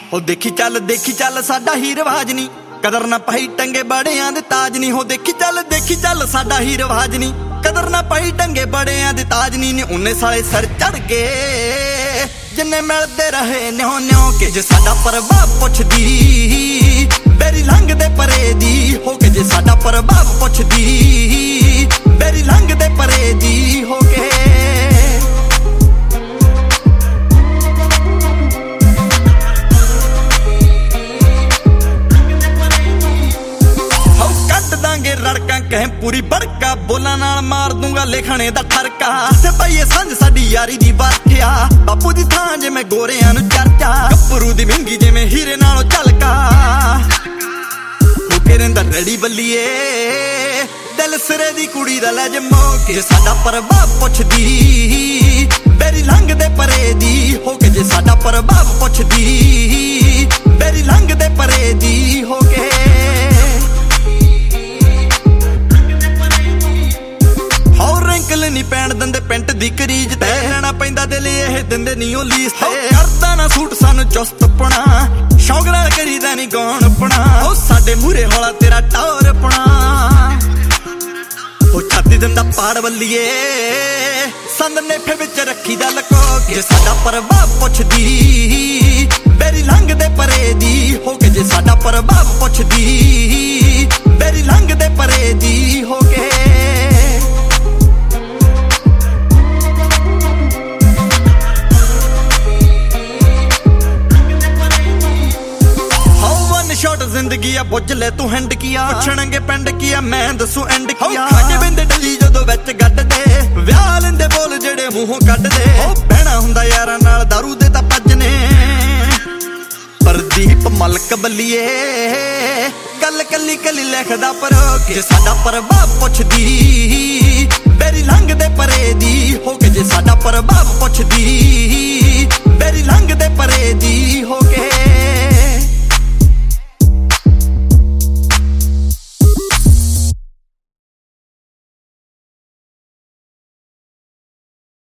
हो देखी चल साडा ही रिवाज नी, कदर ना पाई टंगे बड़ियां दे ताज नी। हो देखी चल साडा ही रिवाज नी, कदर ना पाई टंगे बड़ियां दे ताज नी। उन्हें साले सर चढ़ के जिन्ने मिलते रहे न्यों न्यों के, जे साडा प्रभाव पुछदी बेरी लंघ दे परे दी। हो के जे साडा प्रभाव पुछदी बेरी लंघ दे परे दी। हो के रड़का कह पूरी बड़का, बोला नाल मार दूंगा लेखने दा ठरका। से भाईए सांझ साडी यारी दी बाठिया, बापू दी थां जे मैं गोरियां नू चर्चा। गप्परू दी मिंगी जिवें हीरे नालों झलका, मुके रहिंदा रड़ी बल्लीए दिल सिरे दी कुड़ी दा ले जमो के। जे साडा प्रभाव पुछदी बेरी लंघ दे परे दी। हो के जे साडा प्रभाव पुछदी बेरी लंघ दे परे दी। हो के नी पैण दिंदे पेंट दी करीज ते, रहना पैंदा दिल एह दिंदे नी ओ लीस ते। करदा ना सूट सानू चुस्त पना, शौक नाल करीदा नी गौण पना। ओ साडे मूरे हौला तेरा टौर पना, ओ छाती दिंदा पाड़ वल्लीए संद नेफे विच रखी दा लको के। जे साडा प्रभाव पुछदी बेरी लंघ दे परे दी। हो के जे साडा प्रभाव पुछदी बेरी लंघ दे परे दी। हो के शॉट जिंदगी आ बुझ ले तू हैंड किया, पुछणगे पिंड किया मैं दसू एंड किया। खाके बिंदे डली जदों विच गड्ड दे, विआह लेंदे बोल जेड़े मूंहों कड्ड दे। बहना हुंदा यारां नाल दारू दे तां भजने, प्रदीप मलक बल्लीए गल कली कली लिखदा परो के। जे साडा प्रभाव पुछदी बेरी लंघ दे परे दी। हो के जे साडा प्रभाव पुछदी